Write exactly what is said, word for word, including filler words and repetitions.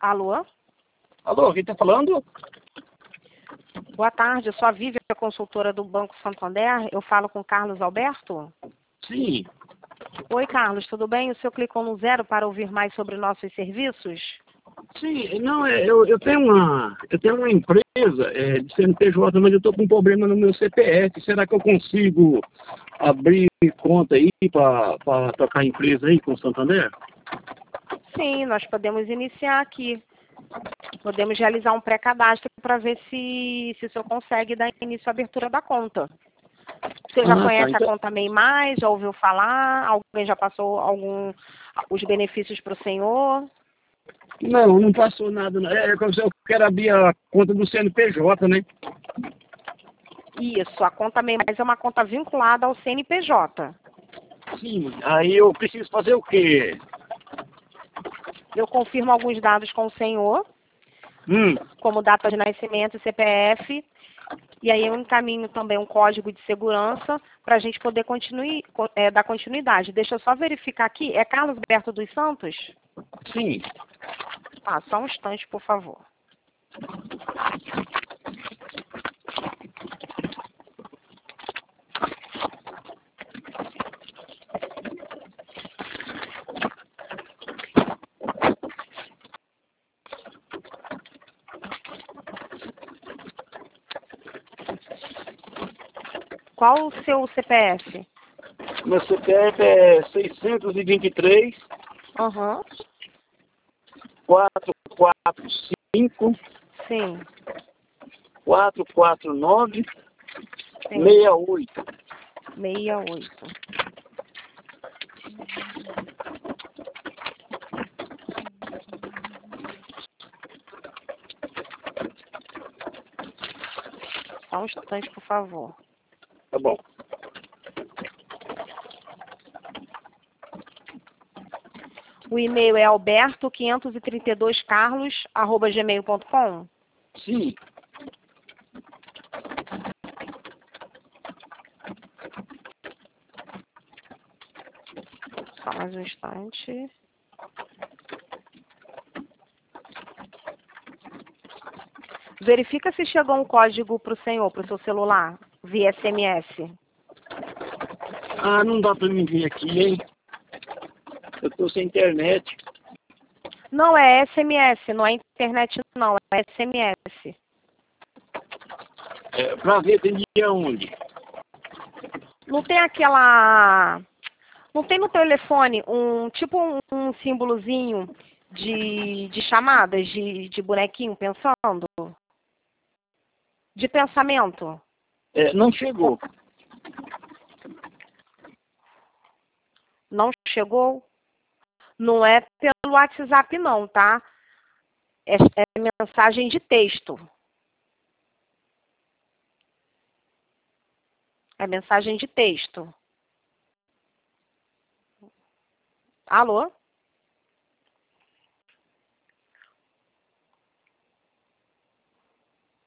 Alô? Alô, quem tá falando? Boa tarde, eu sou a Vivian, consultora do Banco Santander. Eu falo com Carlos Alberto? Sim. Oi, Carlos, tudo bem? O senhor clicou no zero para ouvir mais sobre nossos serviços? Sim, não, é, eu, eu tenho uma, eu tenho uma empresa é, de C N P J, mas eu estou com um problema no meu C P F. Será que eu consigo abrir conta aí para tocar a empresa aí com o Santander? Sim, nós podemos iniciar aqui. Podemos realizar um pré-cadastro para ver se, se o senhor consegue dar início à abertura da conta. Você já Ah, tá. conhece a Então, conta MEI Mais? Já ouviu falar? Alguém já passou algum, os benefícios para o senhor? não, não passou nada. Não. É, eu eu quero abrir a conta do C N P J, né? Isso, a conta MEI Mais é uma conta vinculada ao C N P J. Sim. Aí eu preciso fazer o quê? Eu confirmo alguns dados com o senhor, Hum. como data de nascimento e C P F, e aí eu encaminho também um código de segurança para a gente poder continue, é, dar continuidade. Deixa eu só verificar aqui. É Carlos Alberto dos Santos? Sim. Ah, só um instante, por favor. Qual o seu C P F? Meu C P F é seiscentos e vinte e três, Aham, quatrocentos e quarenta e cinco, sim, quatrocentos e quarenta e nove, sim, sessenta e oito. sessenta e oito. Só um instante, por favor. Tá bom. O e-mail é alberto quinhentos e trinta e dois carlos arroba gmail ponto com. Sim. Só mais um instante. Verifica se chegou um código para o senhor, para o seu celular, via S M S. Ah, não dá pra mim vir aqui, hein? Eu tô sem internet. Não é S M S, não é internet não, é S M S. É, pra ver, tem dia onde? Não tem aquela... Não tem no telefone um tipo um, um símbolozinho de, de chamadas, de, de bonequinho pensando? De pensamento? É, não chegou. Não chegou? Não é pelo WhatsApp não, tá? É, é mensagem de texto. É mensagem de texto. Alô?